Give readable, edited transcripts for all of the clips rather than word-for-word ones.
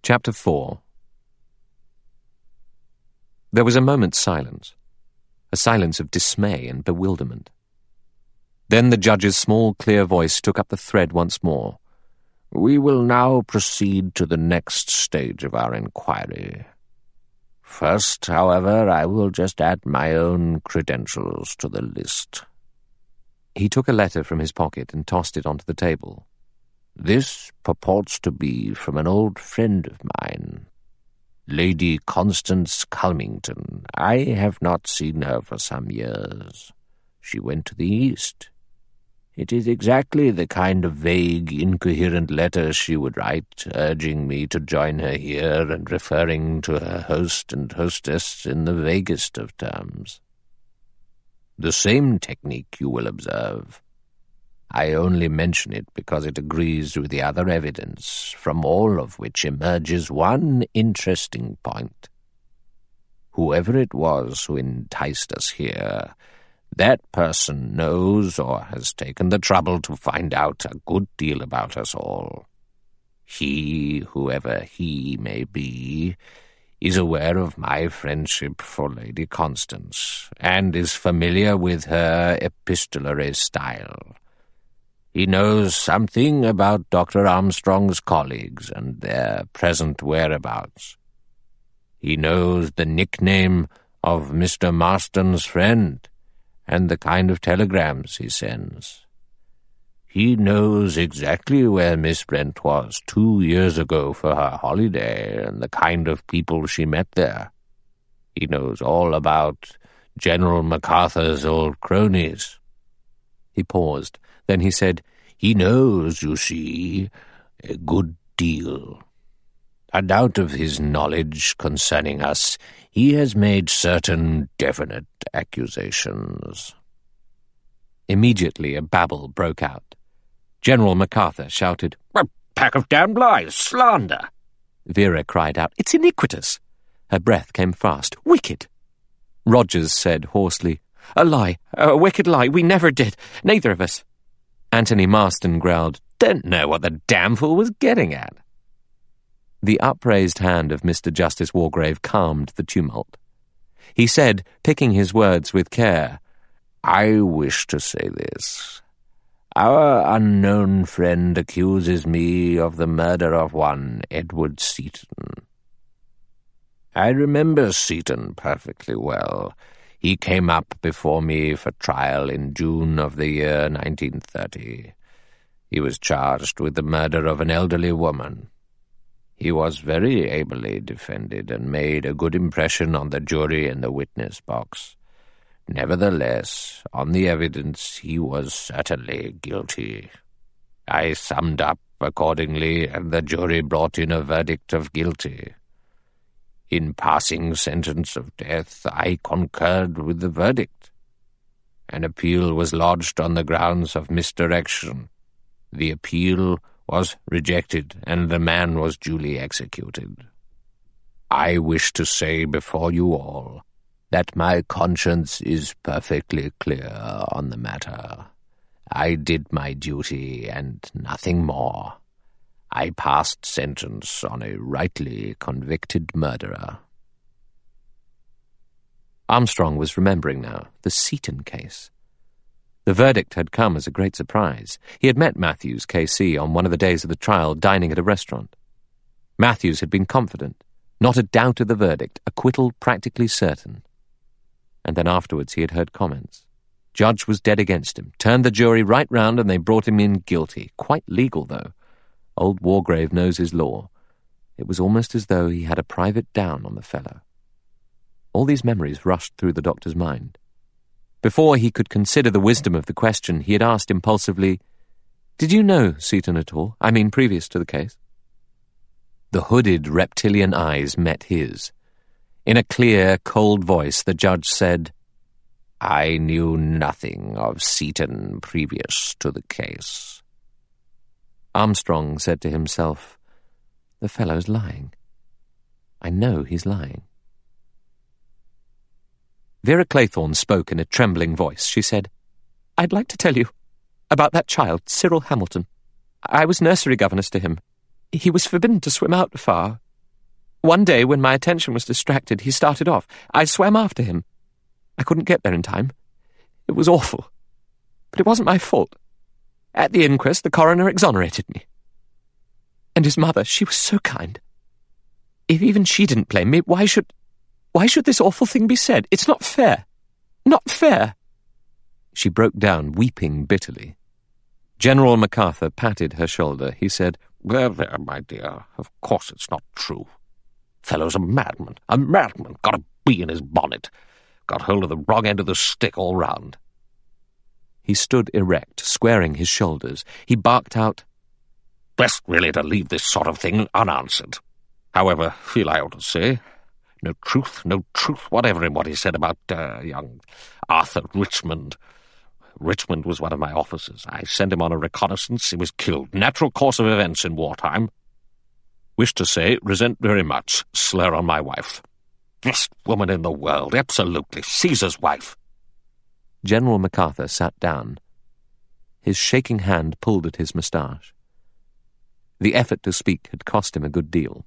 Chapter 4. There was a moment's silence, a silence of dismay and bewilderment. Then the judge's small, clear voice took up the thread once more. "We will now proceed to the next stage of our inquiry. First, however, I will just add my own credentials to the list." He took a letter from his pocket and tossed it onto the table. "This purports to be from an old friend of mine, Lady Constance Culmington. I have not seen her for some years. She went to the East. It is exactly the kind of vague, incoherent letter she would write, urging me to join her here and referring to her host and hostess in the vaguest of terms. The same technique, you will observe. I only mention it because it agrees with the other evidence, from all of which emerges one interesting point. Whoever it was who enticed us here, that person knows or has taken the trouble to find out a good deal about us all. He, whoever he may be, is aware of my friendship for Lady Constance, and is familiar with her epistolary style. He knows something about Dr. Armstrong's colleagues and their present whereabouts. He knows the nickname of Mr. Marston's friend, and the kind of telegrams he sends. He knows exactly where Miss Brent was 2 years ago for her holiday, and the kind of people she met there. He knows all about General MacArthur's old cronies." He paused. Then he said, "He knows, you see, a good deal. And out of his knowledge concerning us, he has made certain definite accusations." Immediately a babble broke out. General MacArthur shouted, "A pack of damned lies! Slander!" Vera cried out, "It's iniquitous!" Her breath came fast. "Wicked!" Rogers said hoarsely, "A lie! A wicked lie! We never did! Neither of us!" Anthony Marston growled, "Don't know what the damn fool was getting at." The upraised hand of Mr. Justice Wargrave calmed the tumult. He said, picking his words with care, "I wish to say this. Our unknown friend accuses me of the murder of one Edward Seaton. I remember Seaton perfectly well. He came up before me for trial in June of the year 1930. He was charged with the murder of an elderly woman. He was very ably defended and made a good impression on the jury in the witness box. Nevertheless, on the evidence, he was certainly guilty. I summed up accordingly, and the jury brought in a verdict of guilty. In passing sentence of death, I concurred with the verdict. An appeal was lodged on the grounds of misdirection. The appeal was rejected, and the man was duly executed. I wish to say before you all that my conscience is perfectly clear on the matter. I did my duty and nothing more. I passed sentence on a rightly convicted murderer." Armstrong was remembering now the Seaton case. The verdict had come as a great surprise. He had met Matthews, KC, on one of the days of the trial, dining at a restaurant. Matthews had been confident, not a doubt of the verdict, acquittal practically certain. And then afterwards he had heard comments. Judge was dead against him, turned the jury right round, and they brought him in guilty. Quite legal, though. Old Wargrave knows his law. It was almost as though he had a private down on the fellow. All these memories rushed through the doctor's mind. Before he could consider the wisdom of the question, he had asked impulsively, "Did you know Seaton at all? I mean, previous to the case?" The hooded reptilian eyes met his. In a clear, cold voice, the judge said, "I knew nothing of Seaton previous to the case." Armstrong said to himself, "The fellow's lying. I know he's lying." Vera Claythorne spoke in a trembling voice. She said, "I'd like to tell you about that child, Cyril Hamilton. I was nursery governess to him. He was forbidden to swim out far. One day, when my attention was distracted, he started off. I swam after him. I couldn't get there in time. It was awful. But it wasn't my fault. At the inquest, the coroner exonerated me. And his mother, she was so kind. If even she didn't blame me, why should this awful thing be said? It's not fair. Not fair. She broke down, weeping bitterly. General MacArthur patted her shoulder. He said, "There, there, my dear. Of course it's not true. Fellow's a madman. Got a bee in his bonnet. Got hold of the wrong end of the stick all round." He stood erect, squaring his shoulders. He barked out, "Best really to leave this sort of thing unanswered. However, feel I ought to say, no truth whatever in what he said about young Arthur Richmond. Richmond was one of my officers. I sent him on a reconnaissance. He was killed. Natural course of events in wartime. Wish to say, resent very much. Slur on my wife. Best woman in the world, absolutely. Caesar's wife." General MacArthur sat down. His shaking hand pulled at his moustache. The effort to speak had cost him a good deal.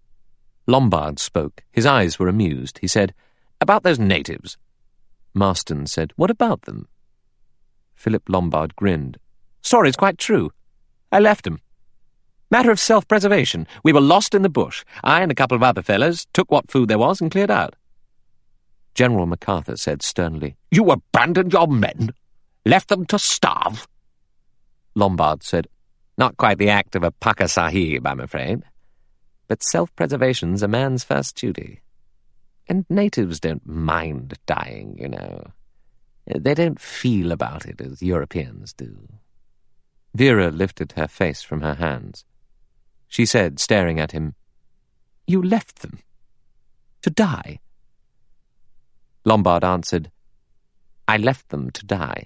Lombard spoke. His eyes were amused. He said, "About those natives." Marston said, "What about them?" Philip Lombard grinned. "Story's quite true. I left 'em. Matter of self-preservation. We were lost in the bush. I and a couple of other fellows took what food there was and cleared out." General MacArthur said sternly, "You abandoned your men? Left them to starve?" Lombard said, "Not quite the act of a Paka Sahib, I'm afraid. But self-preservation's a man's first duty. And natives don't mind dying, you know. They don't feel about it as Europeans do." Vera lifted her face from her hands. She said, staring at him, "You left them? To die?" Lombard answered, "I left them to die."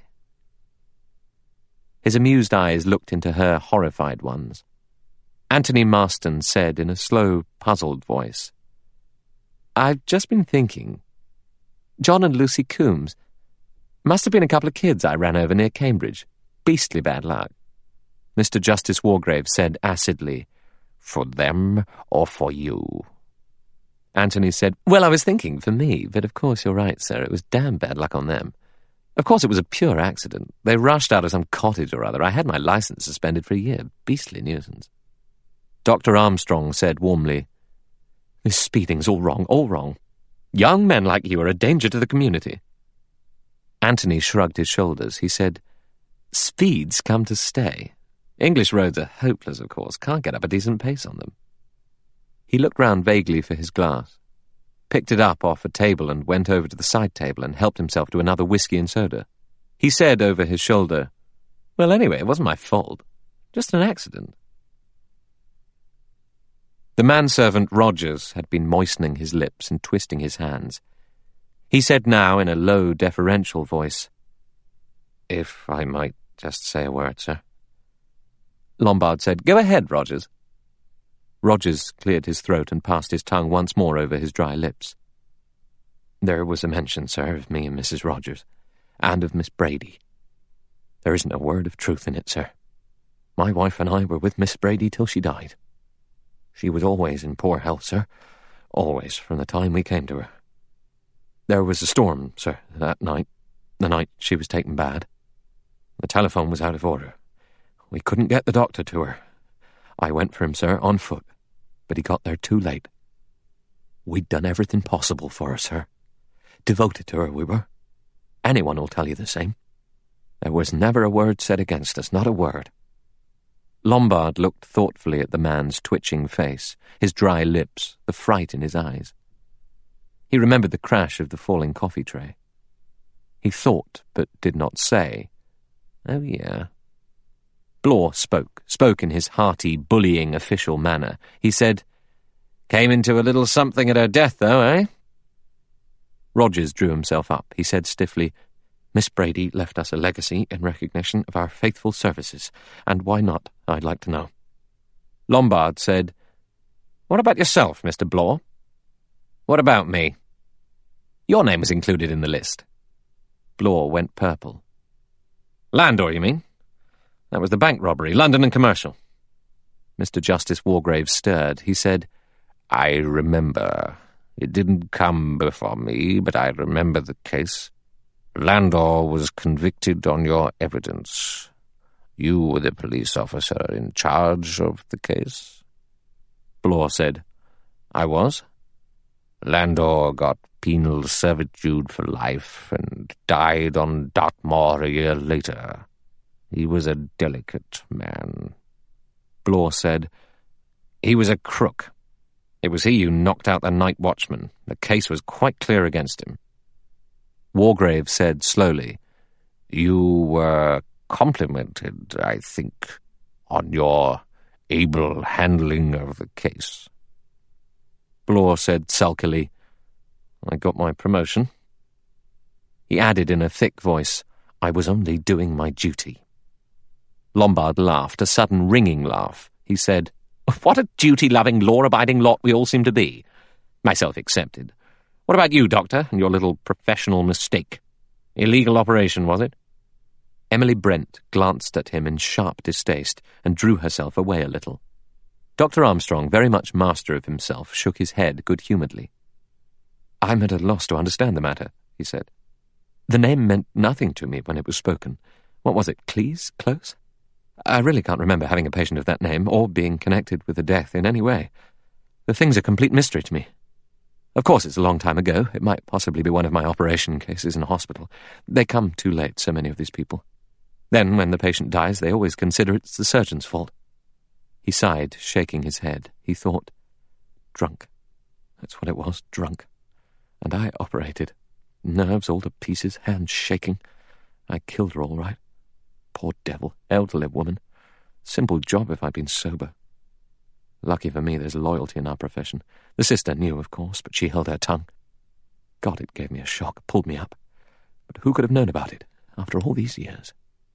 His amused eyes looked into her horrified ones. Anthony Marston said in a slow, puzzled voice, "I've just been thinking. John and Lucy Coombs. Must have been a couple of kids I ran over near Cambridge. Beastly bad luck." Mr. Justice Wargrave said acidly, "For them or for you?" Anthony said, "Well, I was thinking for me, but of course you're right, sir. It was damn bad luck on them. Of course it was a pure accident. They rushed out of some cottage or other. I had my license suspended for a year. Beastly nuisance." Dr. Armstrong said warmly, "This speeding's all wrong, all wrong. Young men like you are a danger to the community." Anthony shrugged his shoulders. He said, "Speeds come to stay. English roads are hopeless, of course. Can't get up a decent pace on them." He looked round vaguely for his glass, picked it up off a table and went over to the side table and helped himself to another whiskey and soda. He said over his shoulder, "Well, anyway, it wasn't my fault. Just an accident." The manservant Rogers had been moistening his lips and twisting his hands. He said now in a low, deferential voice, "If I might just say a word, sir." Lombard said, "Go ahead, Rogers." Rogers cleared his throat and passed his tongue once more over his dry lips. "There was a mention, sir, of me and Mrs. Rogers, and of Miss Brady. There isn't a word of truth in it, sir. My wife and I were with Miss Brady till she died. She was always in poor health, sir, always from the time we came to her. There was a storm, sir, that night, the night she was taken bad. The telephone was out of order. We couldn't get the doctor to her. I went for him, sir, on foot, but he got there too late. We'd done everything possible for her, sir. Devoted to her we were. Anyone will tell you the same. There was never a word said against us, not a word." Lombard looked thoughtfully at the man's twitching face, his dry lips, the fright in his eyes. He remembered the crash of the falling coffee tray. He thought, but did not say, "Oh, yeah." Blore spoke in his hearty, bullying official manner. He said, "Came into a little something at her death, though, eh?" Rogers drew himself up. He said stiffly, "Miss Brady left us a legacy in recognition of our faithful services, and why not, I'd like to know." Lombard said, "What about yourself, Mr. Blore?" "What about me?" "Your name was included in the list." Blore went purple. "Landor, you mean? That was the bank robbery, London and Commercial." Mr. Justice Wargrave stirred. He said, I remember. It didn't come before me, but I remember the case. Landor was convicted on your evidence. You were the police officer in charge of the case? Blore said, I was. Landor got penal servitude for life and died on Dartmoor a year later. He was a delicate man. Blore said, He was a crook. It was he who knocked out the night watchman. The case was quite clear against him. Wargrave said slowly, You were complimented, I think, on your able handling of the case. Blore said sulkily, I got my promotion. He added in a thick voice, I was only doing my duty. Lombard laughed, a sudden ringing laugh. He said, What a duty-loving, law-abiding lot we all seem to be. Myself excepted. What about you, Doctor, and your little professional mistake? Illegal operation, was it? Emily Brent glanced at him in sharp distaste and drew herself away a little. Dr. Armstrong, very much master of himself, shook his head good-humouredly. I'm at a loss to understand the matter, he said. The name meant nothing to me when it was spoken. What was it, Cleese? Close? I really can't remember having a patient of that name or being connected with a death in any way. The thing's a complete mystery to me. Of course, it's a long time ago. It might possibly be one of my operation cases in a hospital. They come too late, so many of these people. Then, when the patient dies, they always consider it's the surgeon's fault. He sighed, shaking his head. He thought, drunk. That's what it was, drunk. And I operated. Nerves all to pieces, hands shaking. I killed her all right. Poor devil, elderly woman. Simple job if I'd been sober. Lucky for me there's loyalty in our profession. The sister knew, of course, but she held her tongue. God, it gave me a shock, pulled me up. But who could have known about it, after all these years?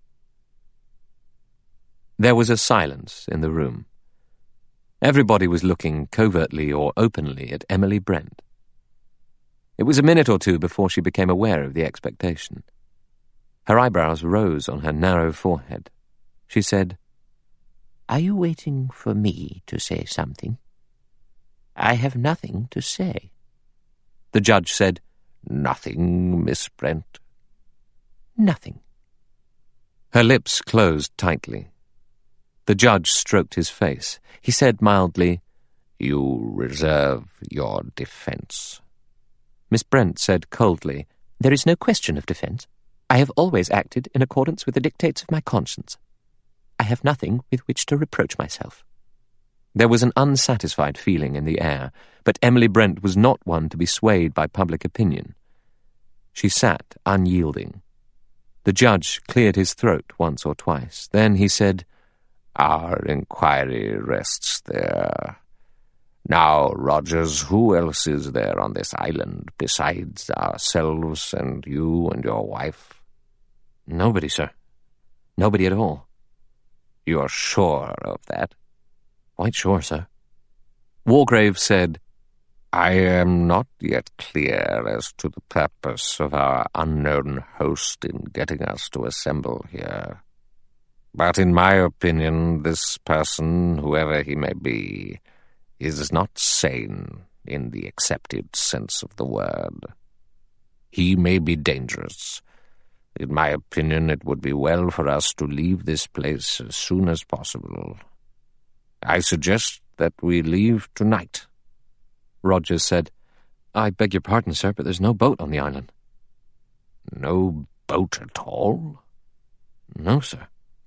There was a silence in the room. Everybody was looking covertly or openly at Emily Brent. It was a minute or two before she became aware of the expectation. Her eyebrows rose on her narrow forehead. She said, Are you waiting for me to say something? I have nothing to say. The judge said, Nothing, Miss Brent. Nothing. Her lips closed tightly. The judge stroked his face. He said mildly, You reserve your defense. Miss Brent said coldly, There is no question of defense. I have always acted in accordance with the dictates of my conscience. I have nothing with which to reproach myself. There was an unsatisfied feeling in the air, but Emily Brent was not one to be swayed by public opinion. She sat unyielding. The judge cleared his throat once or twice. Then he said, Our inquiry rests there. Now, Rogers, who else is there on this island besides ourselves and you and your wife? Nobody, sir. Nobody at all. You're sure of that? Quite sure, sir. Wargrave said, I am not yet clear as to the purpose of our unknown host in getting us to assemble here. But in my opinion, this person, whoever he may be, is not sane in the accepted sense of the word. He may be dangerous. In my opinion, it would be well for us to leave this place as soon as possible. I suggest that we leave tonight. Rogers said, I beg your pardon, sir, but there's no boat on the island. No boat at all? No, sir.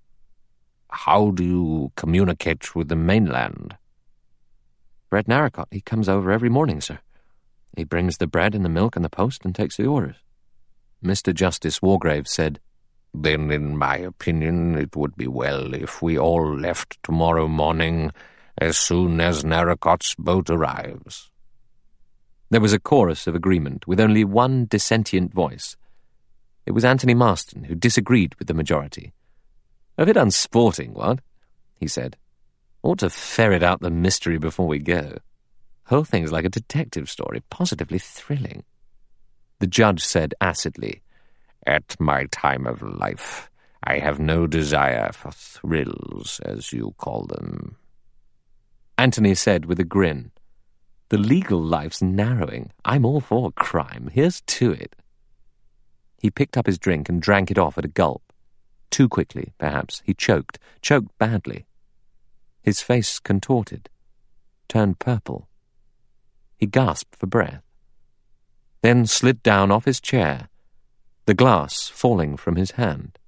How do you communicate with the mainland? Fred Narracott, he comes over every morning, sir. He brings the bread and the milk and the post and takes the orders. Mr. Justice Wargrave said, Then, in my opinion, it would be well if we all left tomorrow morning as soon as Narracott's boat arrives. There was a chorus of agreement, with only one dissentient voice. It was Anthony Marston, who disagreed with the majority. A bit unsporting, what? He said. Ought to ferret out the mystery before we go. Whole thing's like a detective story, positively thrilling. The judge said acidly, At my time of life, I have no desire for thrills, as you call them. Anthony said with a grin, The legal life's narrowing. I'm all for crime. Here's to it. He picked up his drink and drank it off at a gulp. Too quickly, perhaps. He choked badly. His face contorted, turned purple. He gasped for breath, then slid down off his chair, the glass falling from his hand.